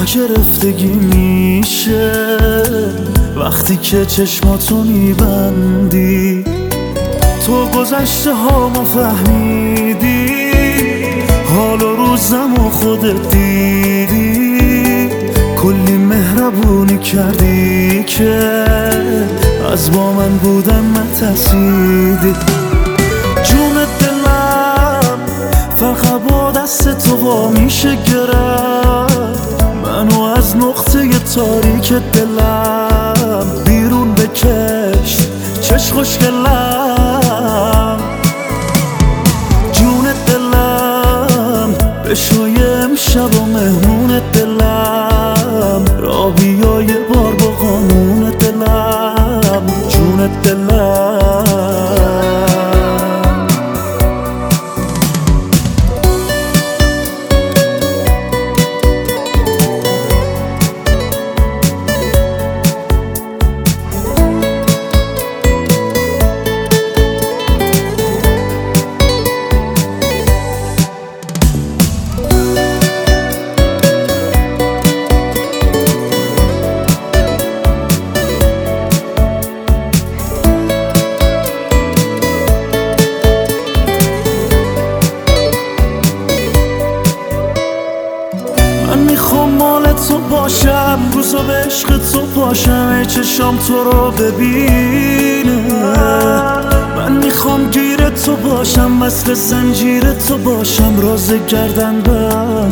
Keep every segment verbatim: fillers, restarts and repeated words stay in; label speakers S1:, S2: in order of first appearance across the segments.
S1: گرفتگی میشه وقتی که چشماتو میبندی. تو گذشته ها ما فهمیدی، حال و روزم و خودت دیدی. کلی مهربونی کردی که از با من بودن نترسیدی. جون دلم فقط با دست تو وا میشه گرفت منو از نقطه تاریک دلم بیرون بکش چش خوشگلم. جون دلم بشوی امشب و مهمون دلم، را بیا یه بار با قانون دلم. جون دلم میخوام مال تو باشم، روزا به عشق تو باشم، ای چشام تو رو ببینه. من میخوام گیر تو باشم، مثل زنجیر تو باشم، راز گردن به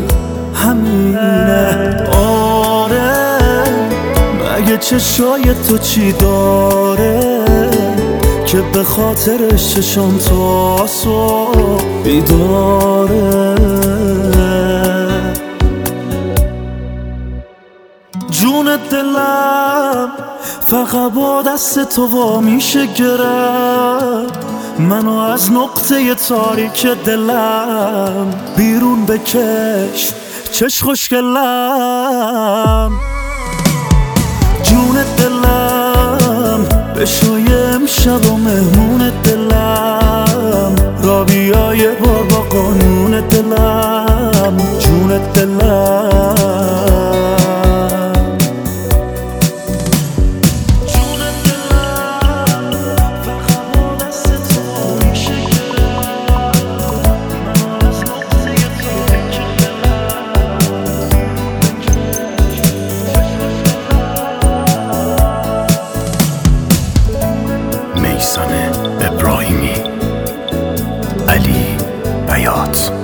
S1: همینه. آره مگه چشای تو چی داره که به خاطرش چشام تو آسو بیداره. جون دلم فقط با دست تو وا میشه گرفت منو از نقطه تاریک دلم بیرون بکش چش خوشگلم. جون دلم بشوی امشب و مهمون دلم، را بیا یه بار با قانون دلم. جون دلم
S2: میثم ابراهیمی، علی بیات.